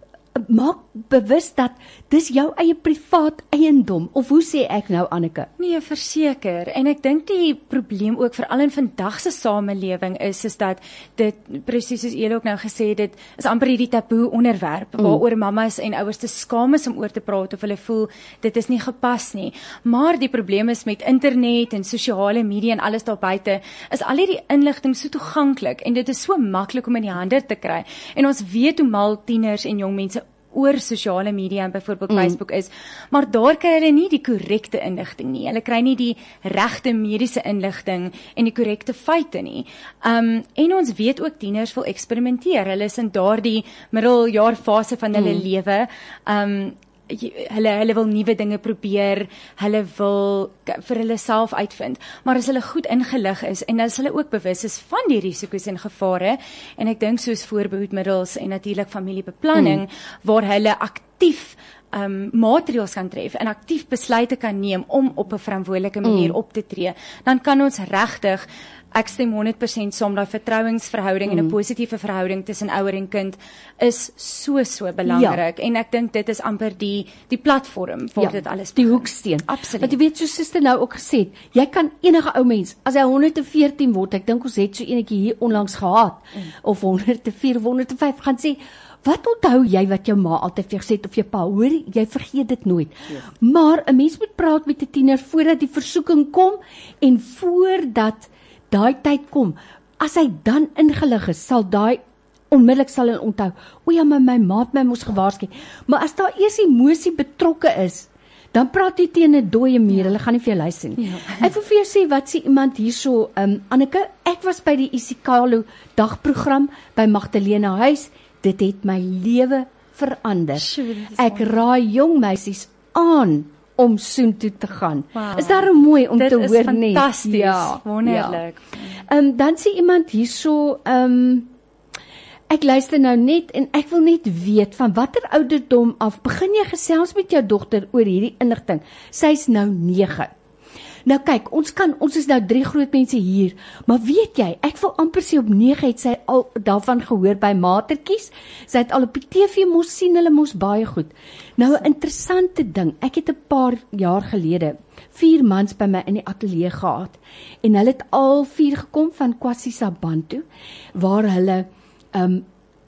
maak bewus dat dis jou eie privaat eiendom, of hoe sê ek nou, Anneke? Nee, verseker, en ek dink die probleem ook veral in vandag se samelewing is, is dat dit, presies soos jy ook nou gesê het, dit is amper hierdie taboe onderwerp, mm. waaroor mammas en ouers te skaam is om oor te praat, of hulle voel, dit is nie gepas nie, maar die probleem is met internet en sosiale media en alles daar buite, is al hierdie inligting so toeganklik, en dit is so maklik om in die hande te kry, en ons weet hoe mal tieners en jong mense oor sosiale media en byvoorbeeld mm. Facebook is, maar daar kry hulle nie die korrekte inligting nie. Hulle kry nie die regte mediese inligting en die korrekte feite nie. Um, en ons weet ook tieners wil eksperimenteer. Hulle is in daardie middeljaarfase van hulle mm. lewe. Um, hulle hulle wil nuwe dinge probeer, hulle wil vir hulle self uitvind, maar as hulle goed ingelig is en as hulle ook bewus is van die risiko's en gevare, en ek dink soos voorbehoedmiddels en natuurlik familiebeplanning, mm. waar hulle aktief um, maatreëls kan tref en aktief besluite kan neem om op 'n verantwoordelike manier mm. op te tree, dan kan ons regtig, ek stem honderd persent saam, daai vertrouensverhouding mm. en 'n positiewe verhouding tussen ouer en kind is so so belangrik, ja. en ek dink dit is amper die die platform waar ja, dit alles begin. Die hoeksteen. Absoluut. Want jy weet, so suster nou ook gesê het, jy kan enige ou mens, as hy honderd en veertien word, ek dink ons het so enetjie hier onlangs gehad, mm. of honderd en vier of honderd en vyf, gaan sê, wat onthou jy wat jou ma altyd vir gesê het, of jou pa, hoor, jy vergeet dit nooit. Yes. Maar 'n mens moet praat met 'n tiener voordat die versoeking kom, en voordat daai tyd kom, as hy dan ingelig is, sal daai onmiddellik sal hy onthou, o ja, my, my maat my moes gewaarsku, maar as daar eers emosie betrokke is, dan praat jy teen 'n dooie muur, ja. hulle gaan nie vir jou luister nie. Ja. Ek wil vir jou sê, wat sê iemand hierso, um, Anneke, ek was by die isikalo dagprogram, by Magdalena huis, dit het my lewe verander. Sure, ek raai jong meisies aan, om soontoe te gaan. Wow. Is daar mooi om dit te hoor nie? Dit is fantasties, ja, wonderlik. Ja. Um, dan sê iemand hierso, um, ek luister nou net en ek wil net weet, van watter ouderdom af begin jy gesels met jou dogter oor hierdie inligting? Sy's nou nege. Nou kyk, ons kan, ons is nou drie groot mense hier, maar weet jy, ek wil amper sê op nege het sy al daarvan gehoor by matertjies, sy het al op die T V mos sien, hulle mos baie goed. Nou 'n interessante ding, ek het 'n paar jaar gelede vier mans by my in die ateljee gehad, en hulle het al vier gekom van KwaZulu-Natal toe, waar hulle um,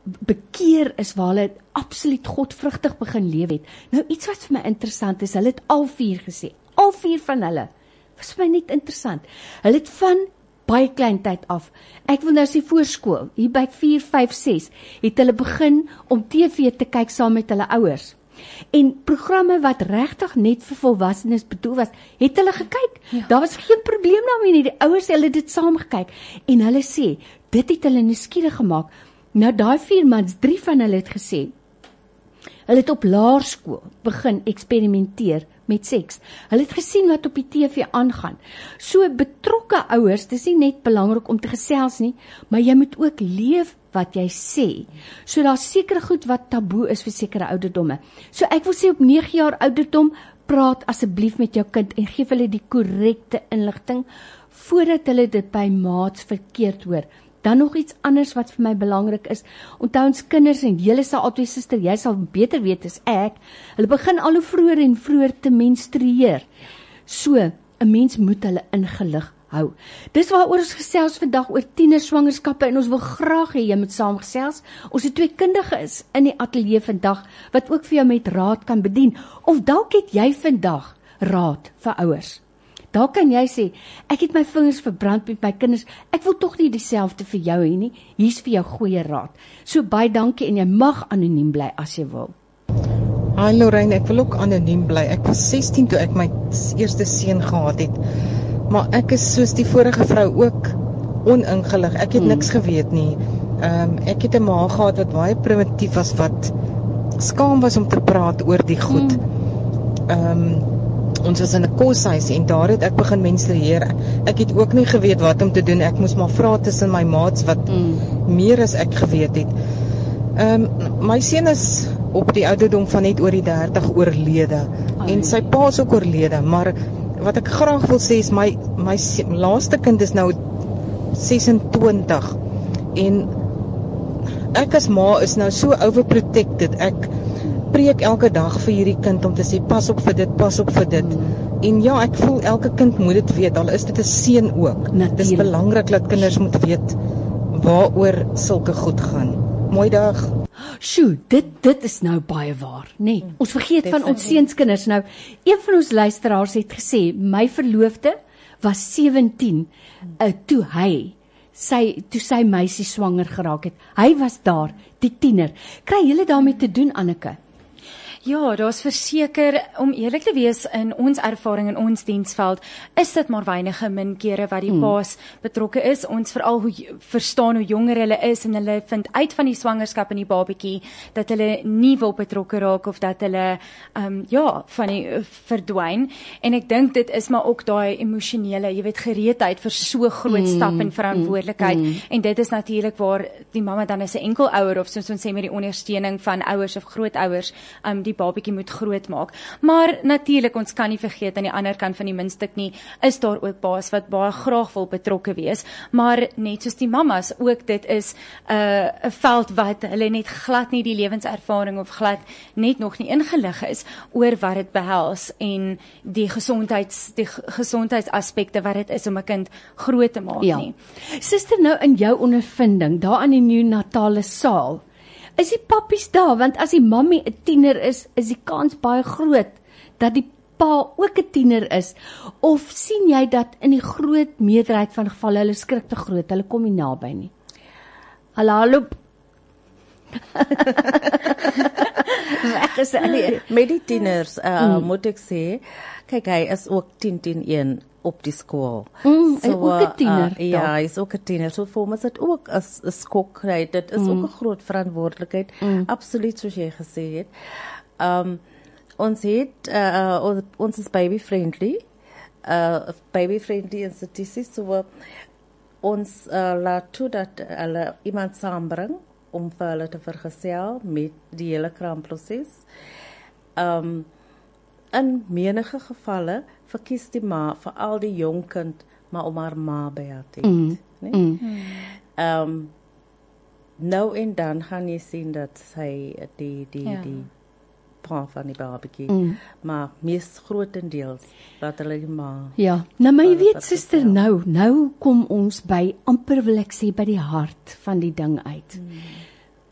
bekeer is, waar hulle absoluut godvrugtig begin lewe het. Nou iets wat vir my interessant is, hulle het al vier gesê, al vier van hulle, was vir my net interessant. Hulle het van baie klein tyd af, ek wil nou sê voorskool, hier by vier, vyf, ses, het hulle begin om T V te kyk saam met hulle ouers. En programme wat regtig net vir volwassenes bedoel was, het hulle gekyk. Ja. Daar was geen probleem daarmee nie. Die ouers hulle dit saam gekyk. En hulle sê, dit het hulle nuuskierig gemaak. Nou daai vier mans, drie van hulle het gesê, hulle het op laerskool begin eksperimenteer met seks. Hulle het gesien wat op die T V aangaan. So betrokke ouers, dis nie net belangrik om te gesels nie, maar jy moet ook leef wat jy sê. So daar's sekere goed wat taboe is vir sekere ouderdomme. So ek wil sê op nege jaar ouderdom, praat asseblief met jou kind en gee hulle die korrekte inligting voordat hulle dit by maats verkeerd hoor. Dan nog iets anders wat vir my belangrik is. Onthou ons kinders, en julle sal altyd suster, jy sal beter weet as ek, hulle begin al hoe vroeër en vroeër te menstrueer. So, 'n mens moet hulle ingelig hou. Dis waaroor ons gesels vandag oor tienerswangerskappe en ons wil graag hê jy moet saamgesels. Ons het twee kundiges in die ateljee vandag wat ook vir jou met raad kan bedien. Of dalk het jy vandag raad vir ouers. Daar kan jy sê, ek het my vingers verbrand met my kinders, ek wil tog nie dieselfde vir jou hê nie, hier's vir jou goeie raad. So baie dankie en jy mag anoniem bly as jy wil. Hi Lorraine, ek wil ook anoniem bly. Ek was sestien toe ek my eerste seun gehad het, maar ek is soos die vorige vrou ook oningelig, ek het hmm. niks geweet nie. Um, ek het 'n ma gehad wat baie primitief was, wat skaam was om te praat oor die goed. Hmm. Um, Ons was in 'n koshuis en daar het ek begin menstrueer. Ek het ook nie geweet wat om te doen. Ek moes maar vra tussen my maats wat mm. meer as ek geweet het. Ehm um, my seun is op die ouderdom van net oor die dertig oorlede. Ai. En sy pa is ook oorlede, maar wat ek graag wil sê is my my laaste kind is nou ses en twintig en ek as ma is nou so overprotected. Ek preek elke dag vir hierdie kind om te sê pas op vir dit, pas op vir dit. Mm. En ja, ek voel elke kind moet dit weet, al is dit 'n seun ook. Dit is belangrik dat kinders moet weet waaroor sulke goed gaan. Mooi dag. Sjoe, dit dit is nou baie waar, nê. Nee, ons vergeet mm, van ons seunskinders nou. Een van ons luisteraars het gesê my verloofde was sewentien uh, toe hy sy toe sy meisie swanger geraak het. Hy was daar, die tiener. Kry julle daarmee te doen, Anneke? Ja, daar's verseker, om eerlik te wees, in ons ervaring in ons diensveld, is dit maar weinige min kere wat die mm. paas betrokke is. Ons veral hoe, verstaan hoe jonger hulle is en hulle vind uit van die swangerskap en die babatjie, dat hulle nie wil betrokke raak of dat hulle, um, ja, van die uh, verdwyn. En ek dink dit is maar ook daai emosionele, jy weet, gereedheid vir so groot mm. stap en verantwoordelikheid. Mm. En dit is natuurlik waar die mamma dan as 'n enkelouer, of soos ons sê met die ondersteuning van ouers of grootouers, um, die babatjie moet groot maak. Maar natuurlik, ons kan nie vergeet, aan die ander kant van die muntstuk nie, is daar ook paas wat baie graag wil betrokke wees, maar net soos die mammas, ook dit is 'n uh, 'n veld wat hulle net glad nie die lewenservaring of glad net nog nie ingelig is oor wat dit behels en die gesondheids die gesondheidsaspekte wat dit is om 'n kind groot te maak ja. nie. Suster, nou in jou ondervinding, daar aan die neonatale saal, is die pappies daar, want as die mammie 'n tiener is, is die kans baie groot dat die pa ook 'n tiener is, of sien jy dat in die groot meerderheid van gevalle hulle skrik te groot, hulle kom nie naby nie? Hallo, hallo. Weg is hulle. Met die tieners, uh, mm. moet ek sê, kyk, hy is ook tien tien een op die skool. Mm, so, ook 'n tiener. Uh, ja, hy is ook 'n tiener. So vir ons dit ook as 'n skok, right? Dit is mm. ook 'n groot verantwoordelikheid. Mm. Absoluut, soos jy gesê het. Um ons het uh, ons, ons is baby friendly. Uh baby friendly instituties, so uh, ons uh, laat toe dat hulle iemand saambring om vir hulle te vergesel met die hele kraamproses. Um in menige gevalle verkies die ma, veral die jong kind, maar om haar ma by haar te hê. Mm. Nee? Mm. Um, nou en dan gaan jy sien dat sy die, die, ja. die pa van die babatjie, mm. maar meest grotendeels laat hulle die ma. Ja, nou maar jy weet, suster, nou, nou kom ons by, amper wil ek sê, by die hart van die ding uit. Mm.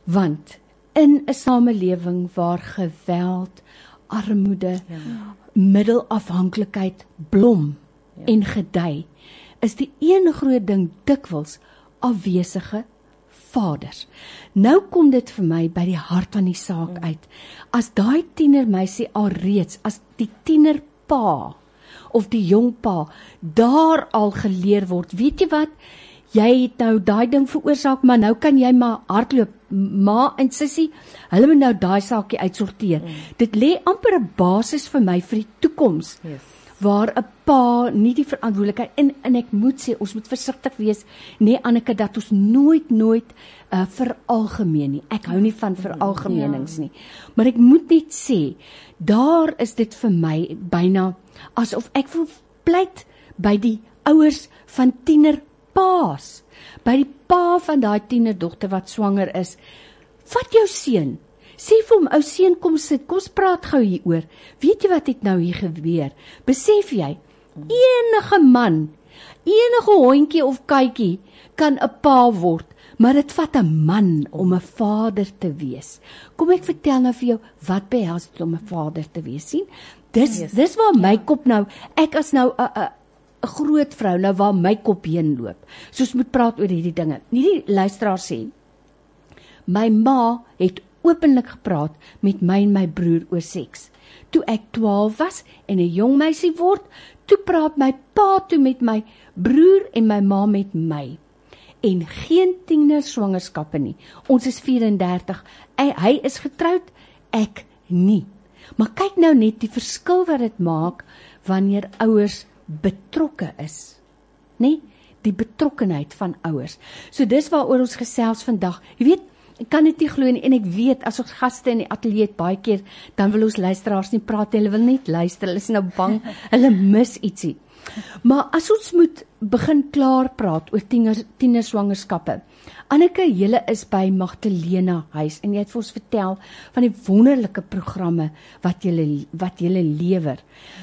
Want in 'n samelewing waar geweld, armoede, ja. middelafhanklikheid blom ja. en gedei, is die een groot ding dikwels afwesige vaders. Nou kom dit vir my by die hart van die saak uit. As daai tienermeisie alreeds, as die tienerpa of die jong pa daar al geleer word, weet jy wat, jy het nou daai ding veroorsaak, maar nou kan jy maar hardloop, ma en sissie, hulle moet nou daai saakie uitsorteer. Mm. Dit lê amper 'n basis vir my vir die toekoms, yes. waar 'n pa nie die verantwoordelikheid, en, en ek moet sê, ons moet versigtig wees, nee Anneke, dat ons nooit, nooit uh, veralgemeen nie. Ek hou nie van veralgemenings nie. Maar ek moet net sê, daar is dit vir my byna, asof ek wil pleit by die ouers van tiener paas, by die pa van daai tienerdogter wat swanger is, vat jou seun, sê vir hom, ou seun, kom sit, kom ons praat gou hieroor, weet jy wat het nou hier gebeur, besef jy, enige man, enige hondjie of katjie, kan 'n pa word, maar dit vat 'n man om 'n vader te wees. Kom ek vertel nou vir jou, wat behels dit om 'n vader te wees, sien? Dis, yes. dis waar my kop nou, ek as nou 'n 'n 'n groot vrou, nou waar my kop heen loop. So ons moet praat oor hierdie dinge. Nie die luisteraar sê, my ma het openlik gepraat met my en my broer oor seks. Toe ek twaalf was en 'n jong meisie word, toe praat my pa toe met my broer en my ma met my. En geen tiener swangerskappe nie. Ons is vyf en dertig. Hy, hy is getroud, ek nie. Maar kyk nou net die verskil wat dit maak wanneer ouers betrokke is, nee, die betrokkenheid van ouers. So dis waaroor ons gesels vandag. Jy weet, ek kan dit nie glo nie, en ek weet, as ons gaste in die ateljee het, baie keer, dan wil ons luisteraars nie praat, hulle wil net luister, hulle is nou bang, hulle mis ietsie. Maar as ons moet begin klaar praat oor tiener, tienerswangerskappe, Anneke, julle is by Magdalena huis, en jy het vir ons vertel van die wonderlike programme wat julle, wat julle lewer.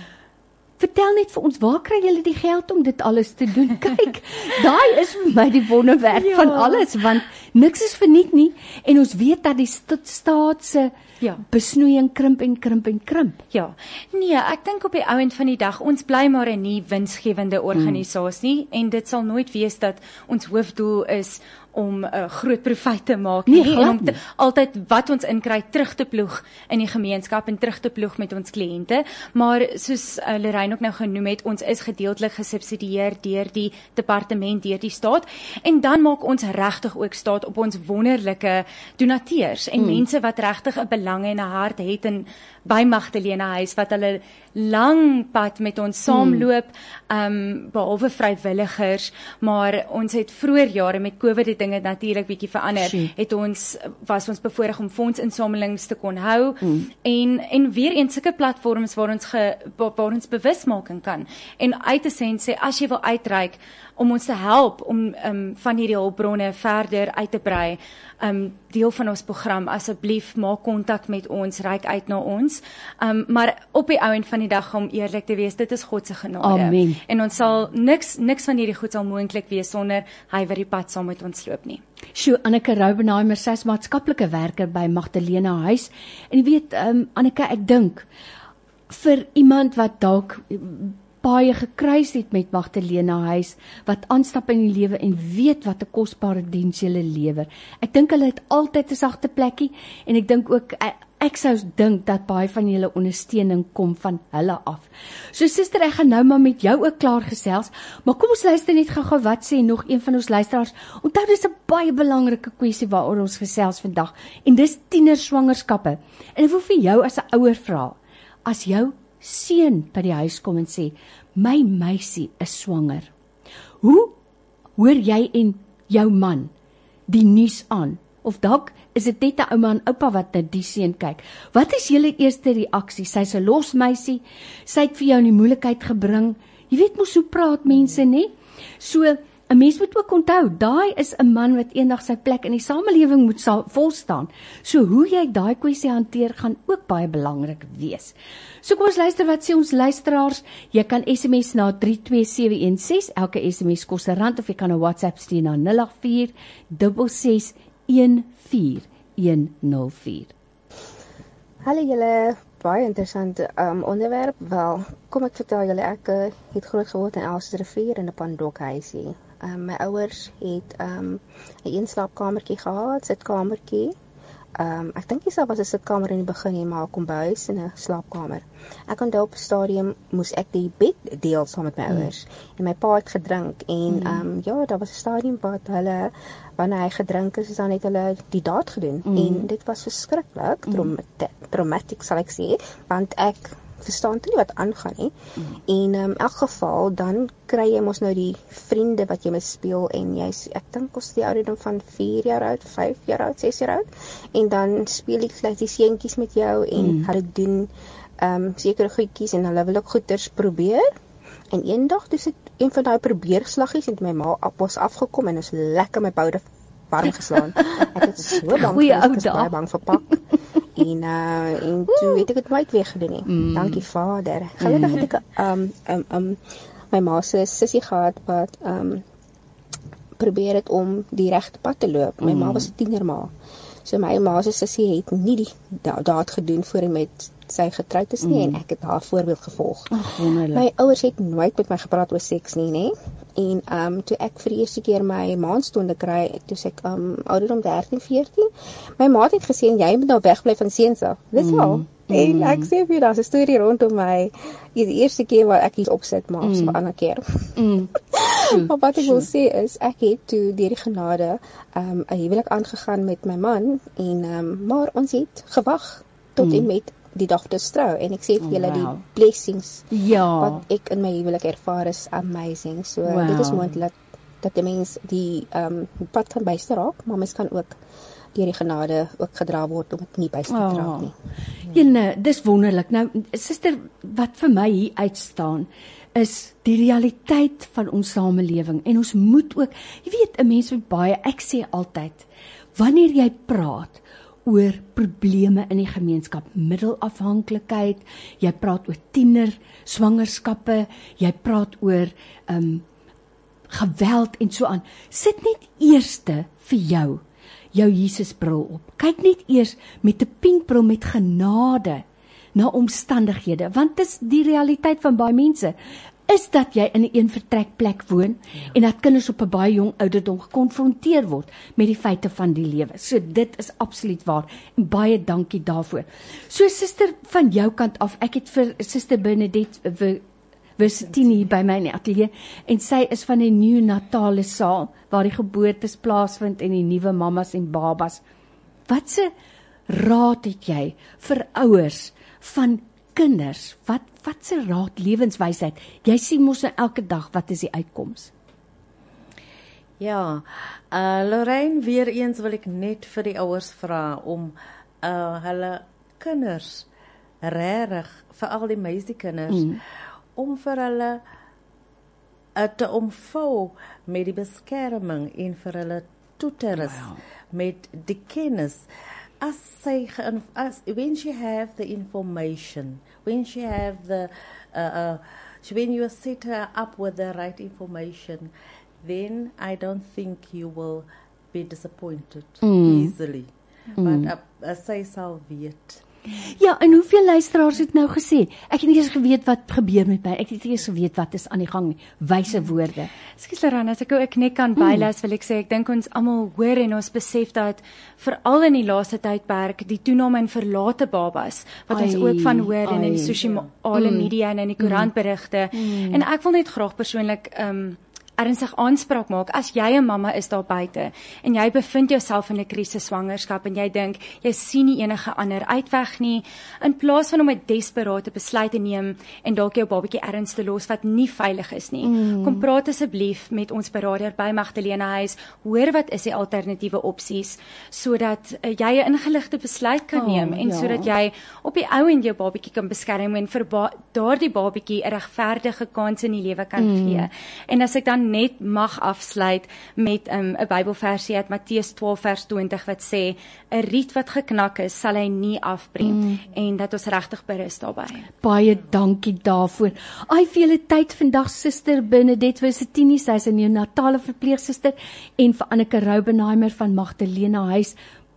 Vertel net vir ons, waar kry julle die geld om dit alles te doen? Kyk, daai is vir my die wonderwerk ja. van alles, want niks is verniet nie, en ons weet dat die staatse ja. besnoeiing krimp en krimp en krimp. Ja, nee, ek dink op die ou end van die dag, ons bly maar 'n nie winsgewende organisasie, mm. en dit sal nooit wees dat ons hoofdoel is om 'n uh, groot profijt te maak nie, nee, en om te, altyd wat ons inkry terug te ploeg in die gemeenskap en terug te ploeg met ons kliënte, maar soos uh, Lorraine ook nou genoem het, ons is gedeeltelik gesubsidieer deur die departement, deur die staat, en dan maak ons regtig ook staat op ons wonderlike donateurs en mm. mense wat regtig 'n belang en 'n hart het in by Magdalena huis, wat hulle lang pad met ons saamloop, um, behalwe vrywilligers, maar ons het vroeër jare met COVID die dinge natuurlik bietjie verander, Zie. het ons, was ons bevoorreg om fondsinsamelings te kon hou, mm. en, en weer eens sulke platforms waar ons, ge, waar ons bewusmaking kan, en uit te sê, sê, as jy wil uitreik, om ons te help, om um, van hierdie hulpbronne verder uit te brei, um, deel van ons program, asseblief, maak kontak met ons, reik uit na ons, um, maar op die ouend van die dag, om eerlik te wees, dit is God se genade, Amen. En ons sal, niks, niks van hierdie goed sal moontlik wees, sonder hy wat die pad saam met ons loop nie. Sjoe, Anneke Raubenheimer, sy is maatskaplike werker by Magdalena huis, en jy weet, um, Anneke, ek dink, vir iemand wat dalk baie gekruis het met Magdalena huis, wat aanstap in die lewe en weet wat 'n kosbare diens julle lewer. Ek dink hulle het altyd 'n sagte plekkie, en ek dink ook, ek, ek sou dink dat baie van julle ondersteuning kom van hulle af. So suster, ek gaan nou maar met jou ook klaar gesels, maar kom ons luister net gou-gou wat sê nog een van ons luisteraars. Onthou, dis 'n baie belangrike kwessie waaroor ons gesels vandag, en dis tienerswangerskappe. En ek wil vir jou as 'n ouer vra, as jou seun by die huis kom en sê, my meisie is swanger, hoe hoor jy en jou man die nuus aan? Of dalk is dit net 'n ouma en oupa wat na die seun kyk. Wat is julle eerste reaksie? Sy's 'n los meisie, sy het vir jou in die moeilikheid gebring. Jy weet mos hoe praat mense, nê? So 'n mens moet ook onthou, daai is 'n man wat eendag sy plek in die samelewing moet volstaan. So hoe jy daai kwessie hanteer, gaan ook baie belangrik wees. So kom ons luister wat sê ons luisteraars. Jy kan S M S na drie twee sewe een ses, elke S M S kos 'n rand, of jy kan 'n WhatsApp stuur na nul agt vier ses ses een vier een nul vier. Hallo julle, baie interessante um, onderwerp. Wel, kom ek vertel julle, ek uh, het groot geword in Elsrivier in 'n pandokhuisie. Um, my ouers het um, 'n een slaapkamertjie gehad, sitkamertjie. Um, ek dink dis was 'n sitkamer in die begin nie, maar 'n kombuis en 'n slaapkamer. Ek onthou op 'n stadium moes ek die bed deel saam met my mm. ouers. En my pa het gedrink en mm. um, ja, daar was 'n stadium wat hulle wanneer hy gedrink is, dan het hulle die daad gedoen. Mm. En dit was verskriklik, mm. traumatic sal ek sê, want ek verstaan nie wat aangaan nie. Mm. En in um, elk geval dan kry jy mos nou die vriende wat jy mee speel en jy's ek dink ons die ouderdom van vier jaar oud, vyf jaar oud, ses jaar oud en dan speel die klein die seentjies met jou en mm. hulle doen ehm um, sekere goedjies en hulle wil ook goeders probeer. En eendag toe sit een van daai probeerslaggies en my ma was afgekom en is lekker my boude warm geslaan. Ek het so bang gewees, ek was bang vir pak. En uh, en toe het ek dit nooit weer gedoen nie. Mm. Dankie Vader. Gelukkig mm. het ek um um um my ma se sussie gehad wat um probeer het om die regte pad te loop. My mm. ma was 'n tienerma. So my ma se sussie het nie die daad gedoen voor hy met sy getroud is nie mm. en ek het haar voorbeeld gevolg. Ag, wonderlik. My ouers het nooit met my gepraat oor seks nie, nê? En um toe ek vir die eerste keer my maandstonde kry, toe ek um ouderdom dertien, veertien, my ma het gesê jy moet nou wegbly van seuns af. Dis mm. al. En ek sê vir daar's 'n storie rondom my. Die eerste keer wat ek hier opsit, maar mm. so 'n ander keer. Mm. Maar wat ek wil sê is ek het toe deur die genade um 'n huwelik aangegaan met my man en um maar ons het gewag tot mm. en met die dag te trou en ek sê vir julle oh, wow. die blessings ja. wat ek in my huwelik ervaar is amazing. So wow. dit is moontlik dat 'n mens die um pad kan byster raak, maar mens kan ook deur die genade ook gedra word om dit nie byster te raak nie. Ja, nee, dis wonderlik. Nou suster, wat vir my hier uitstaan is die realiteit van ons samelewing en ons moet ook, jy weet, 'n mens moet baie, ek sê altyd, wanneer jy praat oor probleme in die gemeenskap, middelafhanklikheid, jy praat oor tiener, swangerskappe, jy praat oor um, geweld en so aan. Sit net eerste vir jou, jou Jesusbril op. Kyk net eers met 'n pinkbril met genade na omstandighede, want dis die realiteit van baie mense. Is dat jy in 'n een vertrekplek woon ja. en dat kinders op 'n baie jong ouderdom gekonfronteer word met die feite van die lewe. So dit is absoluut waar en baie dankie daarvoor. So suster, van jou kant af, ek het vir suster Bernadette Versitini hier by my in die ateljee en sy is van die neonatale saal waar die geboortes plaasvind en die nuwe mammas en babas. Watse raad het jy vir ouers van kinders? Wat watse raad, lewenswysheid? Jy sien mos nou elke dag wat is die uitkoms? Ja, uh, Lorraine, weer eens wil ek net vir die ouers vra om uh, hulle kinders regtig, veral die meisiekinders, mm. om vir hulle uh, te omvou met die beskerming en vir hulle toe te rus wow. met die kennis. As sy, as, when she have the information, when she have the, uh, uh, when you set her up with the right information, then I don't think you will be disappointed mm. easily. Mm. But uh, uh, sy sal weet. Ja, en hoeveel luisteraars het nou gesê? Ek het nie eens geweet wat gebeur met my. Ek het nie eens geweet wat is aan die gang. Wyse woorde. Ekskuus Lorraine, as ek ook net kan bylas, wil ek sê ek dink ons almal hoor en ons besef dat veral in die laaste tydperk die toename in verlate babas wat ai, ons ook van hoor ai, en in die sosiale mm, media en in die koerantberigte. Mm, en ek wil net graag persoonlik um, ernstig aanspraak maak, as jy 'n mamma is daar buite en jy bevind jouself in 'n krisis swangerskap en jy dink jy sien nie enige ander uitweg nie, in plaas van om 'n desperate besluit te neem en dalk jou babatjie ergens te los wat nie veilig is nie, mm. kom praat asseblief met ons beraader by Magdalena Huis, hoor wat is die alternatiewe opsies sodat uh, jy 'n ingeligte besluit kan neem oh, en ja. sodat jy op die ou end jou babatjie kan beskerm en vir ba daardie babatjie 'n regverdige kans in die lewe kan mm. gee. En as ek dan net mag afsluit met 'n um, Bybelversie uit Matteus twaalf vers twintig wat sê 'n riet wat geknak is, sal hy nie afbreek mm. en dat ons regtig berus daarbey. Baie dankie daarvoor. Ai vir julle tyd vandag suster Bernadette Versitini, sy is 'n neonatale verpleegsuster en vir Anneke Roubenheimer van Magdalena Huis.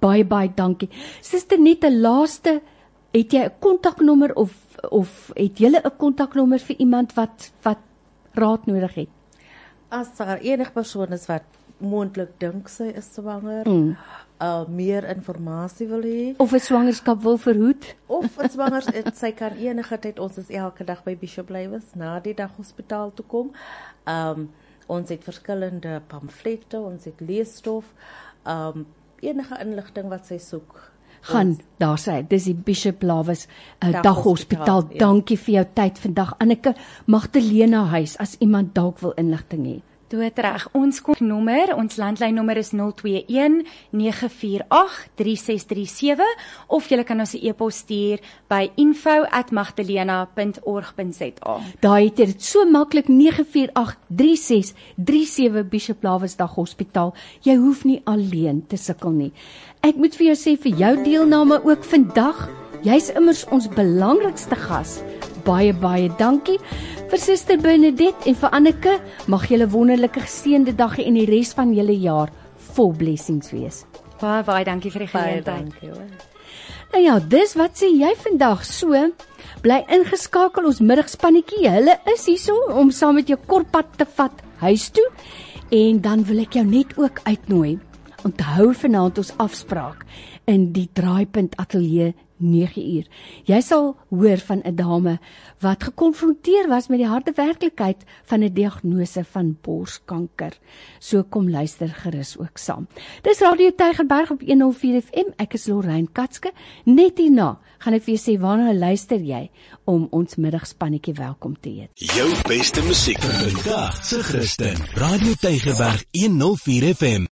Baie baie dankie. Suster, net 'n laaste, het jy 'n kontaknommer of of het jy 'n kontaknommer vir iemand wat wat raad nodig het? As daar enige persoon is wat moontlik dink sy is swanger, Mm. uh, meer inligting wil hê, Of 'n swangerskap wil verhoed? of 'n swanger is, sy kan enige tyd, ons is elke dag by Bishop Blywes, na die dag hospitaal toe kom. Um, ons het verskillende pamflette, ons het leesstof, um, enige inligting wat sy soek. Gaan, daar sê, dis die Bishop Blywes uh, Daghospitaal, Daghospitaal. ja. Dankie vir jou tyd vandag. Anneke, Magdalena huis, as iemand dalk wil inligting hê. Doodreg. Ons nommer, ons landlynnommer is nul twee een nege vier agt drie ses drie sewe of jy kan ons 'n e-pos stuur by info at magdalena punt org punt za. Daar het jy dit so maklik nege vier agt drie ses drie sewe Bishop Blywes Daghospitaal. Jy hoef nie alleen te sukkel nie. Ek moet vir jou sê vir jou deelname ook vandag. Jy's immers ons belangrikste gas. Baie baie dankie vir Suster Bernadette en vir Anneke. Mag julle wonderlike geseënde dag hê en die res van julle jaar vol blessings wees. Baie baie dankie vir die Baie geleentheid. dankie hoor. Nou ja, dis wat sê jy vandag. So, bly ingeskakel ons middagspannetjie. Hulle is hierso om saam met jou kortpad te vat huis toe. En dan wil ek jou net ook uitnooi. Onthou vanaand ons afspraak in die Draaipunt Ateljee nege uur. Jy sal hoor van 'n dame wat gekonfronteer was met die harde werklikheid van 'n diagnose van borskanker. So kom luister gerus ook saam. Dis Radio Tygerberg op honderd vier F M. Ek is Lorraine Katske. Net hierna gaan ek vir jou sê waarna luister jy om ons middagspannetjie welkom te heet. Jou beste musiek vir vandag se Christen. Radio Tygerberg honderd vier F M.